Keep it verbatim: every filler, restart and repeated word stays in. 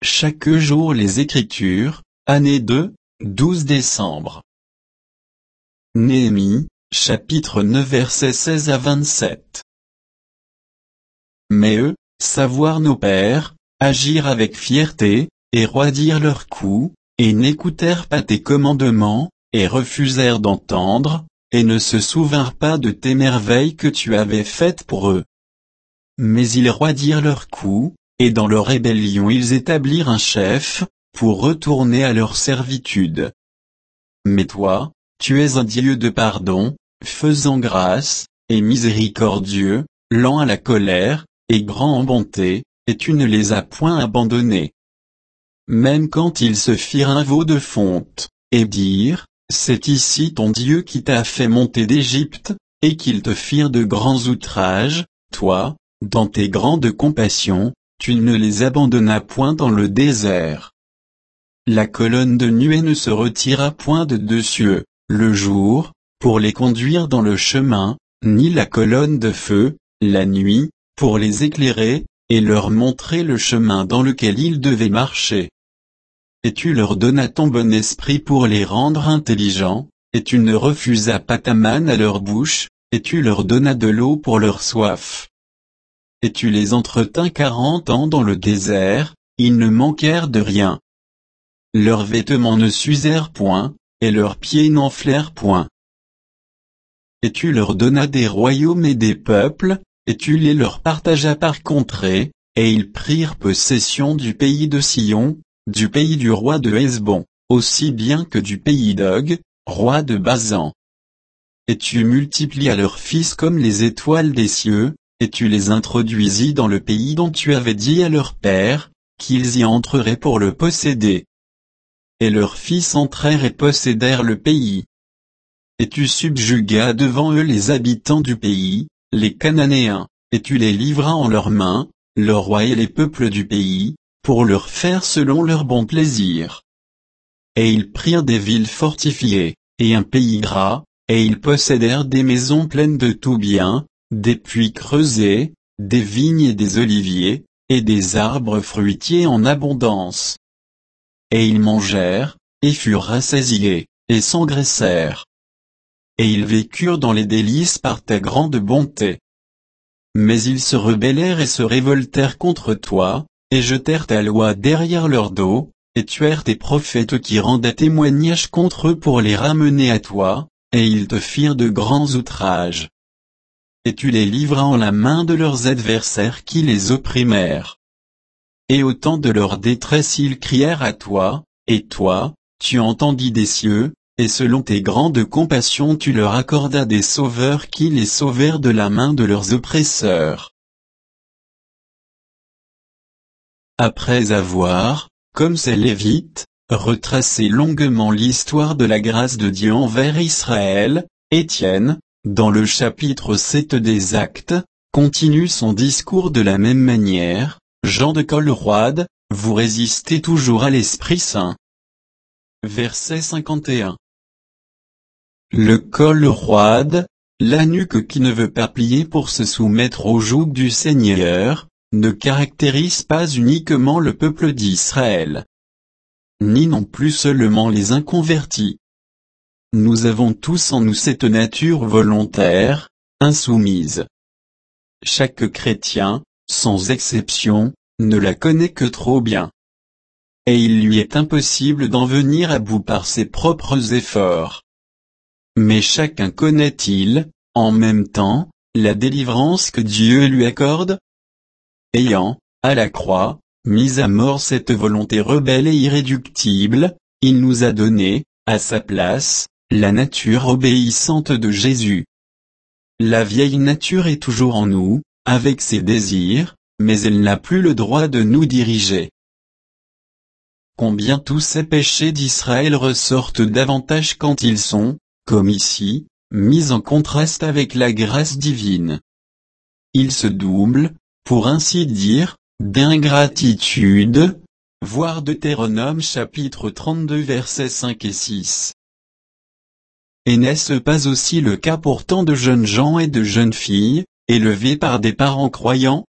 chaque jour les Écritures, année deux, douze décembre. Néhémie, chapitre neuf versets seize à vingt-sept. Mais eux, savoir nos pères, agir avec fierté, et roidirent leurs cous, et n'écoutèrent pas tes commandements, et refusèrent d'entendre, et ne se souvinrent pas de tes merveilles que tu avais faites pour eux. Mais ils roidirent leurs cous, et dans leur rébellion ils établirent un chef, pour retourner à leur servitude. Mais toi, tu es un Dieu de pardon, faisant grâce, et miséricordieux, lent à la colère, et grand en bonté, et tu ne les as point abandonnés. Même quand ils se firent un veau de fonte, et dirent, c'est ici ton Dieu qui t'a fait monter d'Égypte, et qu'ils te firent de grands outrages, toi, dans tes grandes compassions, tu ne les abandonnas point dans le désert. La colonne de nuée ne se retira point de dessus eux, le jour, pour les conduire dans le chemin, ni la colonne de feu, la nuit, pour les éclairer, et leur montrer le chemin dans lequel ils devaient marcher. Et tu leur donnas ton bon esprit pour les rendre intelligents, et tu ne refusas pas ta manne à leur bouche, et tu leur donnas de l'eau pour leur soif. Et tu les entretins quarante ans dans le désert, ils ne manquèrent de rien. Leurs vêtements ne s'usèrent point, et leurs pieds n'enflèrent point. Et tu leur donnas des royaumes et des peuples, et tu les leur partageas par contrées, et ils prirent possession du pays de Sion, du pays du roi de Hesbon, aussi bien que du pays d'Og, roi de Basan. Et tu multiplias leurs fils comme les étoiles des cieux, et tu les introduisis dans le pays dont tu avais dit à leur père, qu'ils y entreraient pour le posséder. Et leurs fils entrèrent et possédèrent le pays. Et tu subjugas devant eux les habitants du pays, les Cananéens, et tu les livras en leurs mains, le roi et les peuples du pays, pour leur faire selon leur bon plaisir. Et ils prirent des villes fortifiées, et un pays gras, et ils possédèrent des maisons pleines de tout bien, des puits creusés, des vignes et des oliviers, et des arbres fruitiers en abondance. Et ils mangèrent, et furent rassasiés, et s'engraissèrent. Et ils vécurent dans les délices par ta grande bonté. Mais ils se rebellèrent et se révoltèrent contre toi, et jetèrent ta loi derrière leur dos, et tuèrent tes prophètes qui rendaient témoignage contre eux pour les ramener à toi, et ils te firent de grands outrages. Et tu les livras en la main de leurs adversaires qui les opprimèrent. Et au temps de leur détresse ils crièrent à toi, et toi, tu entendis des cieux, et selon tes grandes compassions tu leur accordas des sauveurs qui les sauvèrent de la main de leurs oppresseurs. Après avoir, comme ces Lévites, retracé longuement l'histoire de la grâce de Dieu envers Israël, Étienne, dans le chapitre sept des Actes, continue son discours de la même manière. Jean de Colroide, vous résistez toujours à l'Esprit Saint. Verset cinquante et un. Le Colroide, la nuque qui ne veut pas plier pour se soumettre au joug du Seigneur, ne caractérise pas uniquement le peuple d'Israël, ni non plus seulement les inconvertis. Nous avons tous en nous cette nature volontaire, insoumise. Chaque chrétien, sans exception, ne la connaît que trop bien. Et il lui est impossible d'en venir à bout par ses propres efforts. Mais chacun connaît-il, en même temps, la délivrance que Dieu lui accorde? Ayant, à la croix, mis à mort cette volonté rebelle et irréductible, il nous a donné, à sa place, la nature obéissante de Jésus. La vieille nature est toujours en nous, avec ses désirs, mais elle n'a plus le droit de nous diriger. Combien tous ces péchés d'Israël ressortent davantage quand ils sont, comme ici, mis en contraste avec la grâce divine. Ils se doublent, pour ainsi dire, d'ingratitude, voir Deutéronome chapitre trente-deux versets cinq et six. Et n'est-ce pas aussi le cas pour tant de jeunes gens et de jeunes filles, élevés par des parents croyants?